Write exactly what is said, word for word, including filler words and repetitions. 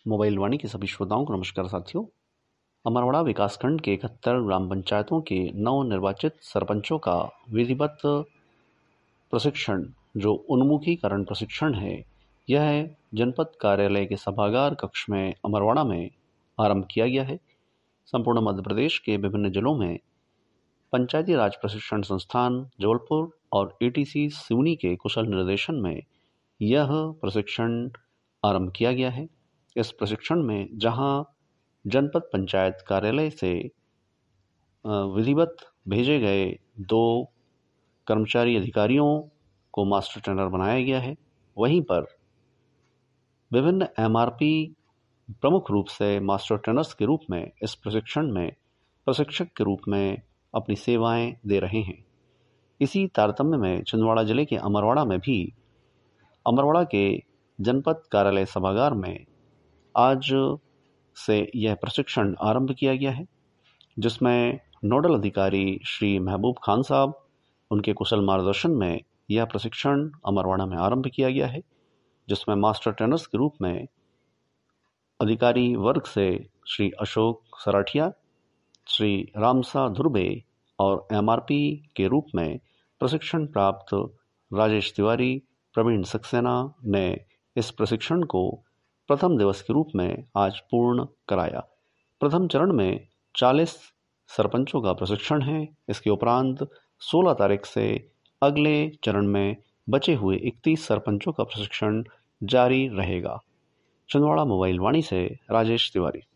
Mobile वाणी के सभी श्रोताओं को नमस्कार साथियों। अमरवाड़ा विकासखंड के इकहत्तर ग्राम पंचायतों के नव निर्वाचित सरपंचों का विधिवत प्रशिक्षण जो उन्मुखीकरण प्रशिक्षण है, यह जनपद कार्यालय के सभागार कक्ष में अमरवाड़ा में आरंभ किया गया है। संपूर्ण मध्य प्रदेश के विभिन्न जिलों में पंचायती राज प्रशिक्षण संस्थान जबलपुर और एटीसी सिवनी के कुशल निर्देशन में यह प्रशिक्षण आरंभ किया गया है। इस प्रशिक्षण में जहां जनपद पंचायत कार्यालय से विधिवत भेजे गए दो कर्मचारी अधिकारियों को मास्टर ट्रेनर बनाया गया है, वहीं पर विभिन्न एमआरपी प्रमुख रूप से मास्टर ट्रेनर्स के रूप में इस प्रशिक्षण में प्रशिक्षक के रूप में अपनी सेवाएं दे रहे हैं। इसी तारतम्य में छिंदवाड़ा जिले के अमरवाड़ा में भी अमरवाड़ा के जनपद कार्यालय सभागार में आज से यह प्रशिक्षण आरंभ किया गया है, जिसमें नोडल अधिकारी श्री महबूब खान साहब, उनके कुशल मार्गदर्शन में यह प्रशिक्षण अमरवाड़ा में आरंभ किया गया है, जिसमें मास्टर ट्रेनर्स के रूप में अधिकारी वर्ग से श्री अशोक सराठिया, श्री रामसा धुर्बे और एमआरपी के रूप में प्रशिक्षण प्राप्त राजेश तिवारी, प्रवीण सक्सेना ने इस प्रशिक्षण को प्रथम दिवस के रूप में आज पूर्ण कराया। प्रथम चरण में चालीस सरपंचों का प्रशिक्षण है। इसके उपरांत सोलह तारीख से अगले चरण में बचे हुए इकतीस सरपंचों का प्रशिक्षण जारी रहेगा। छिंदवाड़ा मोबाइल वाणी से राजेश तिवारी।